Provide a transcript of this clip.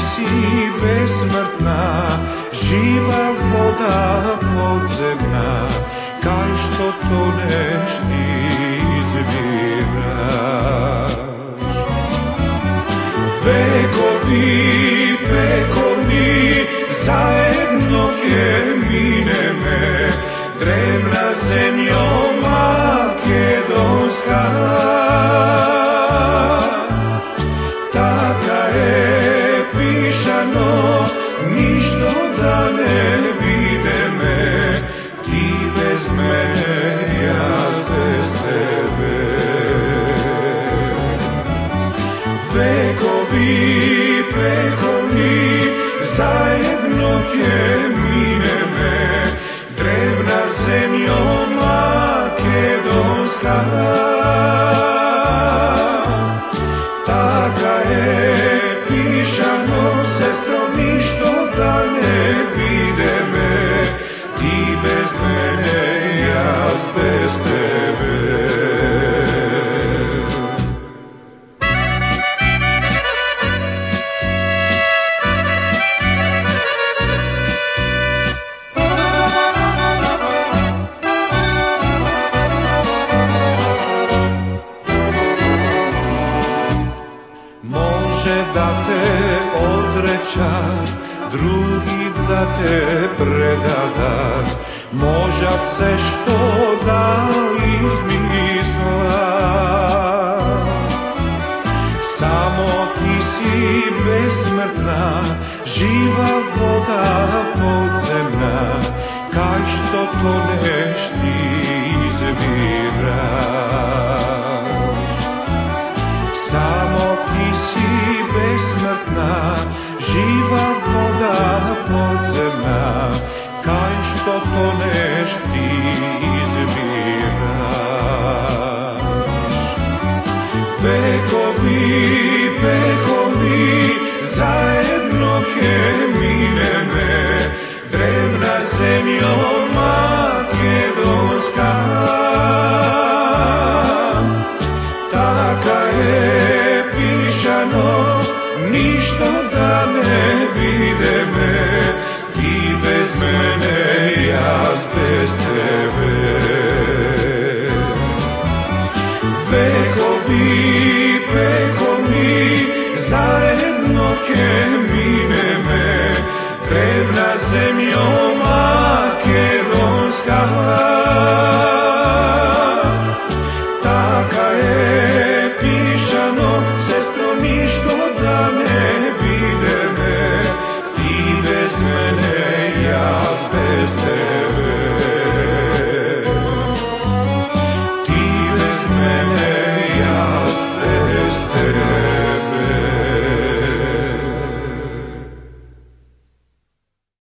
si besmrtna, živa voda podzemna, kaj što toneš izviraš. Vekovi pekovni zajedno mine me, drevna zemljo makedonska. Taka je pišano, ništo da ne vide me, ti bez mene, ja bez tebe. Vekovi pekovni zajedno mine me, drevna zemljo makedonska. Taka je pišano, sestro, ništo da ne vide me, ti bez mene, ja bez tebe. Može da te odrećat, drugi da te predadat, možat se što da izmisla. Samo ti si besmrtna, živa voda podzemna, kaj što toneš ti izviraš. Samo ti si besmrtna, živa voda podzemna, kaj što toneš ti izviraš. Vekovi pekovni zajedno mine me, drevna zemljo makedonska. Taka je pišano, ništo da ne vide me, ti bez mene, ja bez tebe. Vekovi pekovni zajedno